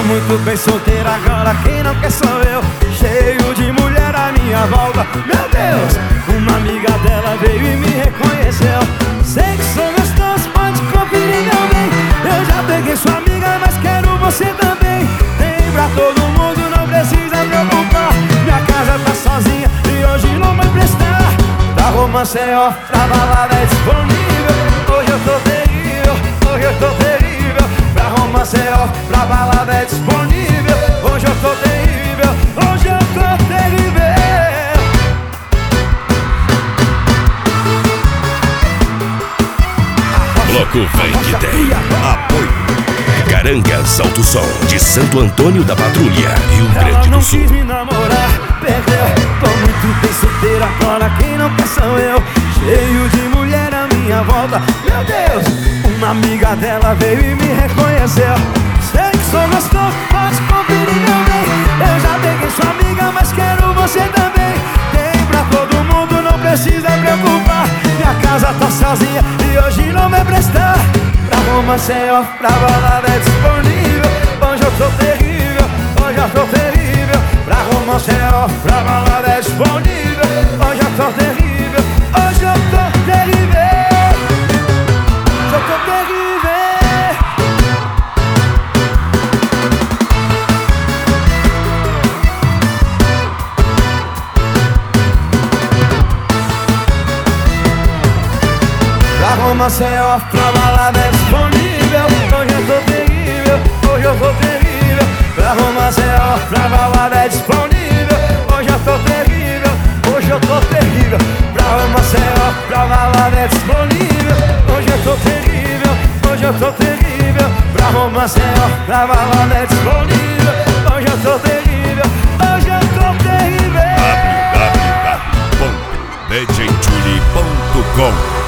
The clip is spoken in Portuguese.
muito bem solteiro agora, quem não quer sou eu. Cheio de mulher à minha volta, meu Deus. Uma amiga dela veio e me reconheceu. Sei que sou gostoso, pode conferir meu bem. Eu já peguei sua amiga, mas quero você também. Tem pra todo mundo, não precisa preocupar. Minha casa tá sozinha e hoje não vai prestar. Pra romance é off, pra balada é disponível. Hoje eu tô terrível, hoje eu tô terrível. Pra romance é off, pra balada é disponível. Hoje eu tô terrível, hoje eu tô terrível. Bloco Vem que tem apoio Garangas Alto Som de Santo Antônio da Patrulha, Rio Grande do Sul. Ela não quis me namorar, perdeu. Tô muito bem solteiro agora, quem não quer sou eu. Cheio de mulher à minha volta, meu Deus. Uma amiga dela veio e me reconheceu. Sei que sou gostoso, pode conferir meu bem. Eu já peguei sua amiga, mas quero você também. Tem pra todo mundo, não precisa preocupar. Minha casa tá sozinha e hoje não vai prestar. Pra romance é off, pra balada é disponível. Hoje eu tô terrível, hoje eu tô terrível. Pra romance é off, pra balada é disponível. Hoje eu tô terrível, hoje eu tô terrível. Hoje eu tô terrível. Pra romance é off, pra balada é disponível. Hoje eu tô terrível, hoje eu tô terrível. Pra romance é off, pra balada é disponível. Hoje eu tô terrível, hoje eu tô terrível. Pra romance é off, pra balada é disponível. Hoje eu tô terrível, hoje eu tô terrível. Pra romance é off, pra balada é disponível. Hoje eu tô terrível, hoje eu tô terrível. www.djchuli.com